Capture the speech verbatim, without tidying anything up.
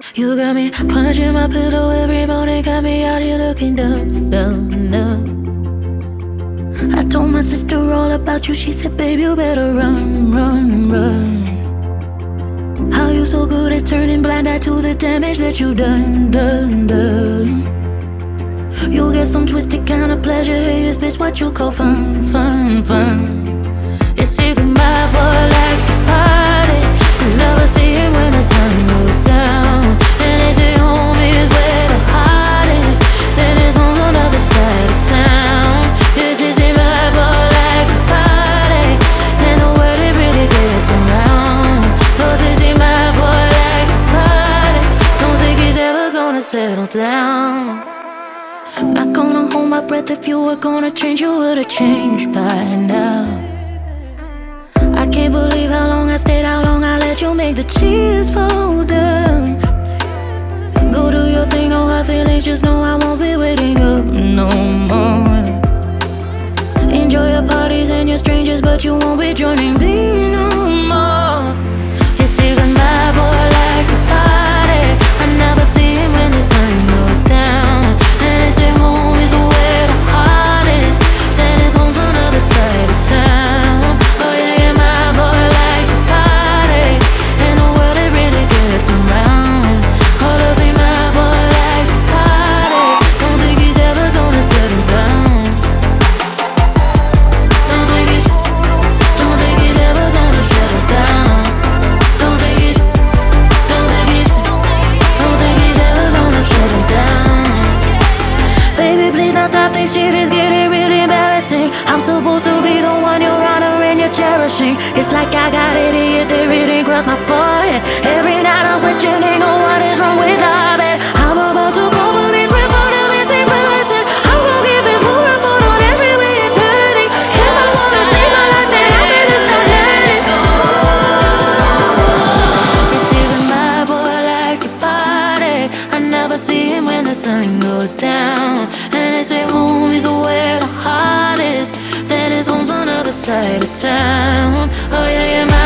You got me punching my pillow every morning, got me out here looking down, down, down. I told my sister all about you, she said, babe, you better run, run, run. How you so good at turning blind eye to the damage that you done, done, done. You get some twisted kind of pleasure, hey, is this what you call fun, fun, fun? You see, my boy likes to party, never see him when the sun goes down. And they say home is where the heart is, then his home's on the other side of town. Yes, you see, my boy likes to party, and the world it really gets around. Cause you see, my boy likes to party, don't think he's ever gonna settle down. Not gonna hold my breath, if you were gonna change, you would've changed by now. I can't believe how long I stayed, how long I let you make the cheese fall down. Go do your thing, no hard feelings, just know I won't be waiting up no more. Enjoy your parties and your strangers, but you won't be joining me no more. You see, when my boy likes to party, I never see him when the sun goes down. And they say home is where the heart is, then his home's on the other side of town. Oh yeah, yeah, my boy likes to party, and the world it really gets around. Oh, does he, my boy likes to party, don't think he's ever gonna settle down. Don't think he's, don't think he's ever gonna settle down. Don't think he's, don't think he's, don't think he's ever gonna settle down. Baby, please don't stop, this shit is getting really embarrassing. I'm supposed to be the one you're honoring, you're cherishing. It's like I got it here, they really cross my forehead. Every night I'm questioning, oh, what is wrong with our bed? I'm about to call police, report a missing person. I'm gonna give it full report on every way it's hurting. If I wanna save my life, then I'm gonna start learning. You see, when my boy likes to party, I never see him when the sun goes down. And they say home is where the heart is, then his home's on the other side of town. Oh yeah, yeah, my